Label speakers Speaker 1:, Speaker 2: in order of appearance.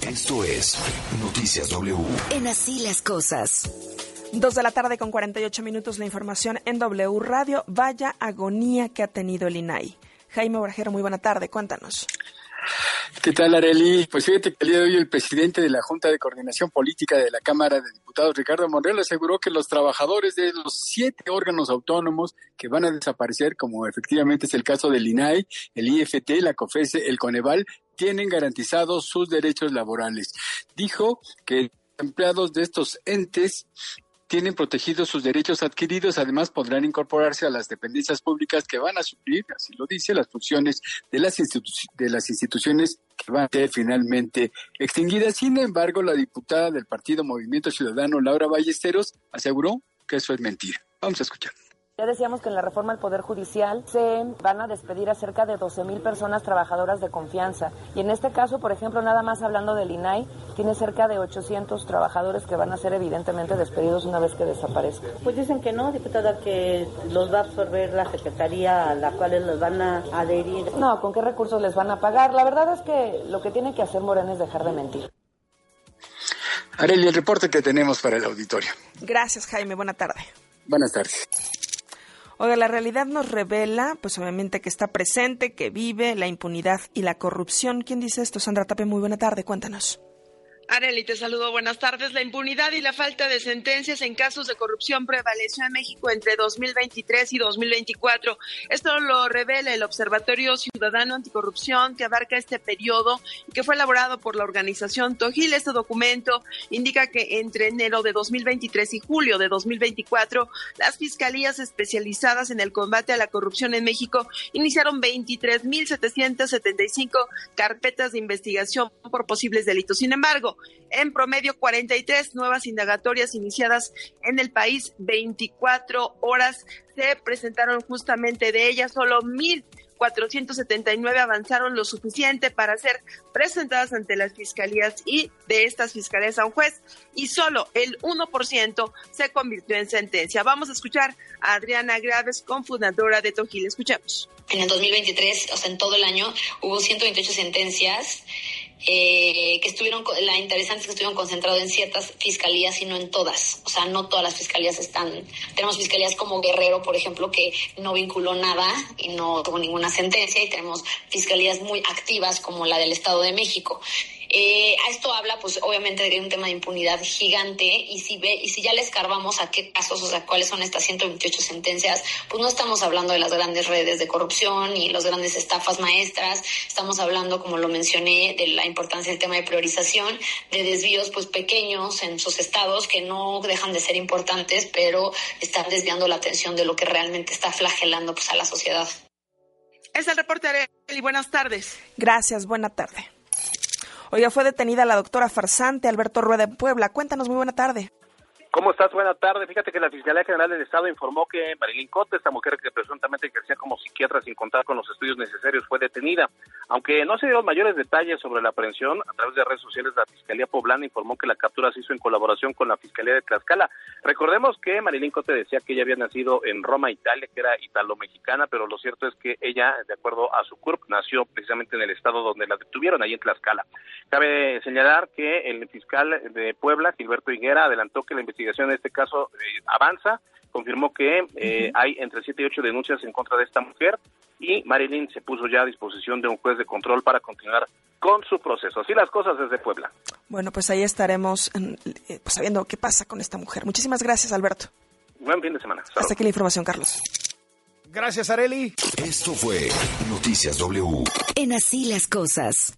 Speaker 1: Esto es Noticias W.
Speaker 2: En Así las Cosas.
Speaker 3: 2:48 p.m. La información en W Radio. Vaya agonía que ha tenido el INAI. Jaime Obrajero, muy buena tarde. Cuéntanos.
Speaker 4: ¿Qué tal, Arely? Pues fíjate que el día de hoy el presidente de la Junta de Coordinación Política de la Cámara de Diputados, Ricardo Monreal, aseguró que los trabajadores de los 7 órganos autónomos que van a desaparecer, como efectivamente es el caso del INAI, el IFT, la COFESE, el Coneval, tienen garantizados sus derechos laborales. Dijo que empleados de estos entes tienen protegidos sus derechos adquiridos, además podrán incorporarse a las dependencias públicas que van a suplir, así lo dice, las funciones de las instituciones que van a ser finalmente extinguidas. Sin embargo, la diputada del Partido Movimiento Ciudadano, Laura Ballesteros, aseguró que eso es mentira. Vamos a escuchar.
Speaker 5: Ya decíamos que en la reforma al Poder Judicial se van a despedir a cerca de 12,000 personas trabajadoras de confianza. Y en este caso, por ejemplo, nada más hablando del INAI, tiene cerca de 800 trabajadores que van a ser evidentemente despedidos una vez que desaparezca.
Speaker 6: Pues dicen que no, diputada, que los va a absorber la Secretaría a la cual los van a adherir.
Speaker 5: No, ¿con qué recursos les van a pagar? La verdad es que lo que tiene que hacer Morena es dejar de mentir.
Speaker 4: Arely, el reporte que tenemos para el auditorio.
Speaker 3: Gracias, Jaime. Buena tarde.
Speaker 4: Buenas tardes.
Speaker 3: Oiga, la realidad nos revela, pues obviamente que está presente, que vive la impunidad y la corrupción. ¿Quién dice esto? Sandra Tapia, muy buena tarde, cuéntanos.
Speaker 7: Arely, te saludo, buenas tardes. La impunidad y la falta de sentencias en casos de corrupción prevaleció en México entre 2023 y 2024. Esto lo revela el Observatorio Ciudadano Anticorrupción, que abarca este periodo y que fue elaborado por la organización Tojil. Este documento indica que entre enero de 2023 y julio de 2024, las fiscalías especializadas en el combate a la corrupción en México iniciaron 23,775 carpetas de investigación por posibles delitos. Sin embargo, en promedio, 43 nuevas indagatorias iniciadas en el país, 24 horas se presentaron justamente de ellas, solo 1,479 avanzaron lo suficiente para ser presentadas ante las fiscalías y de estas fiscalías a un juez, y solo el 1% se convirtió en sentencia. Vamos a escuchar a Adriana Graves, cofundadora de Tojil. Escuchemos.
Speaker 8: En el 2023, o sea, en todo el año, hubo 128 sentencias que estuvieron, la interesante es que estuvieron concentrados en ciertas fiscalías y no en todas. O sea, no todas las fiscalías tenemos fiscalías como Guerrero, por ejemplo, que no vinculó nada y no tuvo ninguna sentencia, y tenemos fiscalías muy activas como la del Estado de México. A esto habla, pues, obviamente, de que hay un tema de impunidad gigante, y si ya le escarbamos a qué casos, o sea, cuáles son estas 128 sentencias, pues no estamos hablando de las grandes redes de corrupción y las grandes estafas maestras. Estamos hablando, como lo mencioné, de la importancia del tema de priorización, de desvíos, pues, pequeños en sus estados que no dejan de ser importantes, pero están desviando la atención de lo que realmente está flagelando, pues, a la sociedad.
Speaker 7: Es el reporte, Arely. Buenas tardes.
Speaker 3: Gracias, buena tarde. Oiga, fue detenida la doctora farsante Alberto Rueda en Puebla. Cuéntanos, muy buena tarde.
Speaker 9: ¿Cómo estás? Buena tarde. Fíjate que la Fiscalía General del Estado informó que Marilyn Cota, esta mujer que presuntamente ejercía como psiquiatra sin contar con los estudios necesarios, fue detenida. Aunque no se dieron mayores detalles sobre la aprehensión, a través de redes sociales la Fiscalía Poblana informó que la captura se hizo en colaboración con la Fiscalía de Tlaxcala. Recordemos que Marilyn Cota decía que ella había nacido en Roma, Italia, que era italo-mexicana, pero lo cierto es que ella, de acuerdo a su CURP, nació precisamente en el estado donde la detuvieron, ahí en Tlaxcala. Cabe señalar que el fiscal de Puebla, Gilberto Higuera, adelantó que la investigación en este caso avanza, confirmó que hay entre 7 y 8 denuncias en contra de esta mujer, y Marilyn se puso ya a disposición de un juez de control para continuar con su proceso. Así las cosas desde Puebla.
Speaker 3: Bueno, pues ahí estaremos pues sabiendo qué pasa con esta mujer. Muchísimas gracias, Alberto.
Speaker 9: Buen fin de semana. Salud.
Speaker 3: Hasta aquí la información, Carlos.
Speaker 1: Gracias, Arely. Esto fue Noticias W.
Speaker 2: En Así las Cosas.